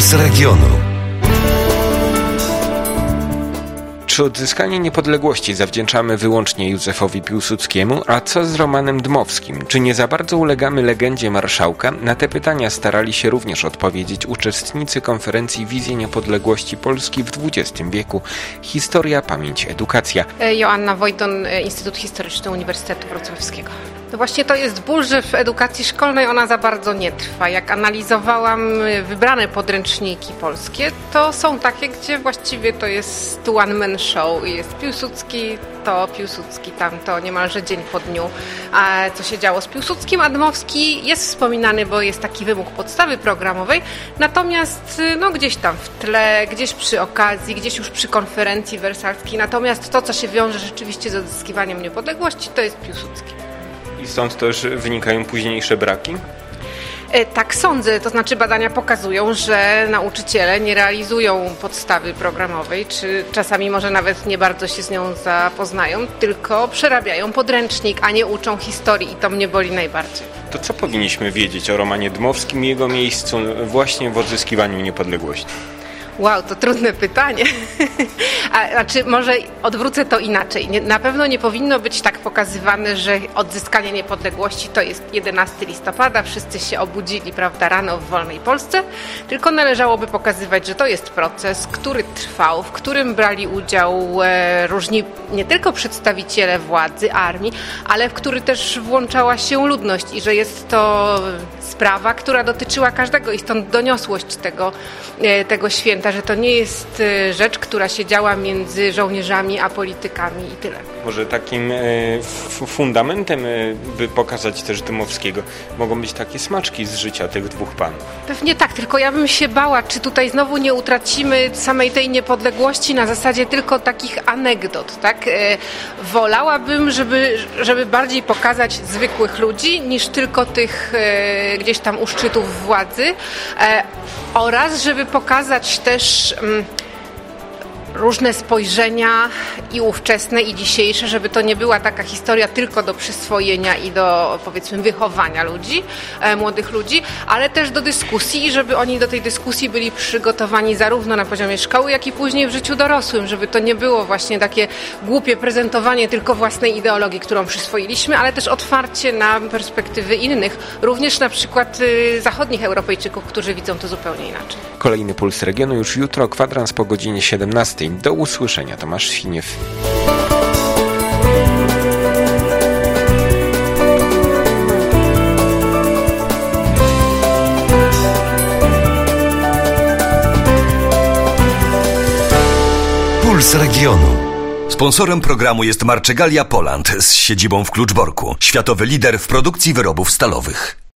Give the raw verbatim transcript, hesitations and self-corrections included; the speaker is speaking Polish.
Puls Regionu. Czy odzyskanie niepodległości zawdzięczamy wyłącznie Józefowi Piłsudskiemu, a co z Romanem Dmowskim? Czy nie za bardzo ulegamy legendzie marszałka? Na te pytania starali się również odpowiedzieć uczestnicy konferencji Wizje Niepodległości Polski w dwudziestym wieku. Historia, pamięć, edukacja. Joanna Wojdon, Instytut Historyczny Uniwersytetu Wrocławskiego. No właśnie to jest ból, że w edukacji szkolnej ona za bardzo nie trwa. Jak analizowałam wybrane podręczniki polskie, to są takie, gdzie właściwie to jest one man show i jest Piłsudski, to Piłsudski, tamto niemalże dzień po dniu, a co się działo z Piłsudskim, a Dmowski jest wspominany, bo jest taki wymóg podstawy programowej, natomiast no gdzieś tam w tle, gdzieś przy okazji, gdzieś już przy konferencji wersalskiej, natomiast to, co się wiąże rzeczywiście z odzyskiwaniem niepodległości, to jest Piłsudski. I stąd też wynikają późniejsze braki? Tak sądzę, to znaczy badania pokazują, że nauczyciele nie realizują podstawy programowej, czy czasami może nawet nie bardzo się z nią zapoznają, tylko przerabiają podręcznik, a nie uczą historii i to mnie boli najbardziej. To co powinniśmy wiedzieć o Romanie Dmowskim i jego miejscu właśnie w odzyskiwaniu niepodległości? Wow, to trudne pytanie. A, znaczy, może odwrócę to inaczej. Nie, na pewno nie powinno być tak pokazywane, że odzyskanie niepodległości to jest jedenastego listopada, wszyscy się obudzili, prawda, rano w wolnej Polsce, tylko należałoby pokazywać, że to jest proces, który trwał, w którym brali udział e, różni nie tylko przedstawiciele władzy, armii, ale w który też włączała się ludność i że jest to sprawa, która dotyczyła każdego i stąd doniosłość tego, e, tego święta, że to nie jest rzecz, która się działa między żołnierzami a politykami i tyle. Może takim e, fundamentem, e, by pokazać też Dmowskiego, mogą być takie smaczki z życia tych dwóch panów. Pewnie tak, tylko ja bym się bała, czy tutaj znowu nie utracimy samej tej niepodległości na zasadzie tylko takich anegdot, tak? E, wolałabym, żeby, żeby bardziej pokazać zwykłych ludzi, niż tylko tych e, gdzieś tam u szczytów władzy, e, oraz żeby pokazać też mm, różne spojrzenia i ówczesne, i dzisiejsze, żeby to nie była taka historia tylko do przyswojenia i do, powiedzmy, wychowania ludzi, e, młodych ludzi, ale też do dyskusji i żeby oni do tej dyskusji byli przygotowani zarówno na poziomie szkoły, jak i później w życiu dorosłym, żeby to nie było właśnie takie głupie prezentowanie tylko własnej ideologii, którą przyswoiliśmy, ale też otwarcie na perspektywy innych, również na przykład y, zachodnich Europejczyków, którzy widzą to zupełnie inaczej. Kolejny Puls Regionu już jutro, kwadrans po godzinie siedemnastej. Do usłyszenia. Tomasz Świniew. Puls Regionu. Sponsorem programu jest Marczegalia Poland z siedzibą w Kluczborku. Światowy lider w produkcji wyrobów stalowych.